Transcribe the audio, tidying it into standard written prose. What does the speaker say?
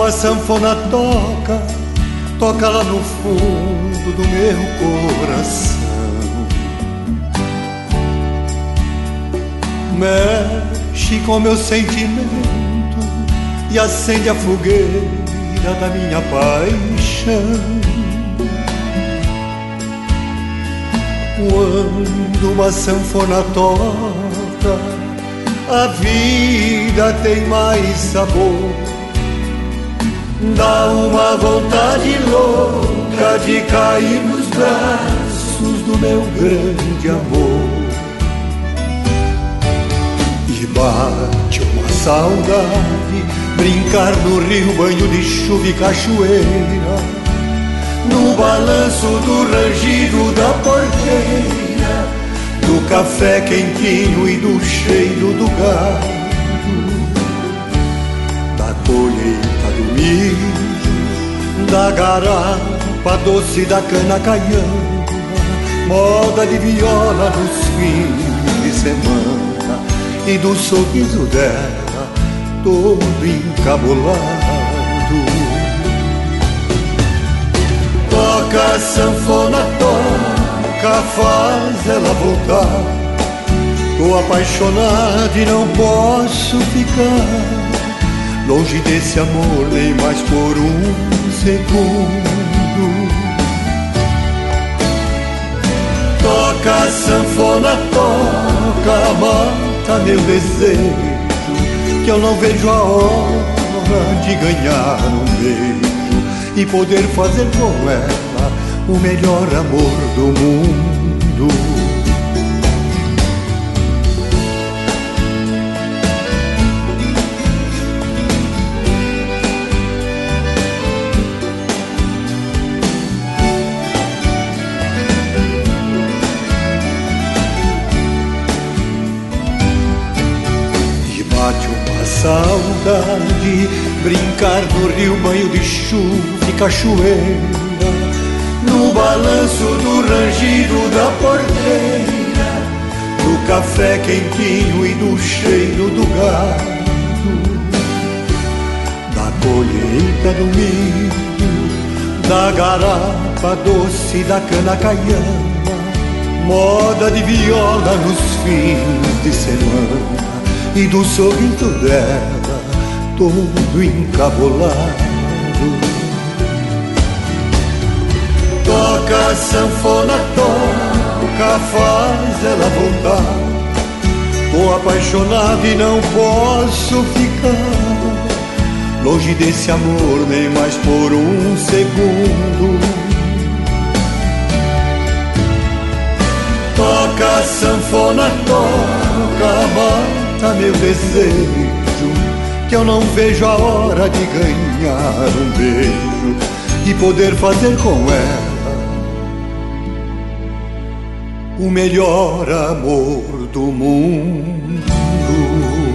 uma sanfona toca lá no fundo do meu coração. Mexe com meu sentimento e acende a fogueira da minha paixão. Quando uma sanfona toca, a vida tem mais sabor. Dá uma vontade louca de cair nos braços do meu grande amor. E bate uma saudade, brincar no rio, banho de chuva e cachoeira, no balanço do rangido da porteira, do café quentinho e do cheiro do gado, da colheita do milho, da garapa doce da cana caiana, moda de viola nos fins de semana, e do sorriso dela todo encabulado. Toca a sanfona, toca, faz ela voltar. Tô apaixonado e não posso ficar longe desse amor nem mais por um segundo. Toca a sanfona, toca, mata meu desejo, que eu não vejo a hora de ganhar um beijo e poder fazer com ela o melhor amor do mundo. E bate uma saudade, brincar no rio, banho de chuva e cachoeira, no balanço do rangido da porteira, do café quentinho e do cheiro do gado, da colheita do milho, da garapa doce da cana caiana, moda de viola nos fins de semana, e do sorriso dela todo encabulado. Toca a sanfona, toca, faz ela voltar. Tô apaixonado e não posso ficar longe desse amor nem mais por um segundo. Toca a sanfona, toca, mata meu desejo, que eu não vejo a hora de ganhar um beijo e poder fazer com ela o melhor amor do mundo.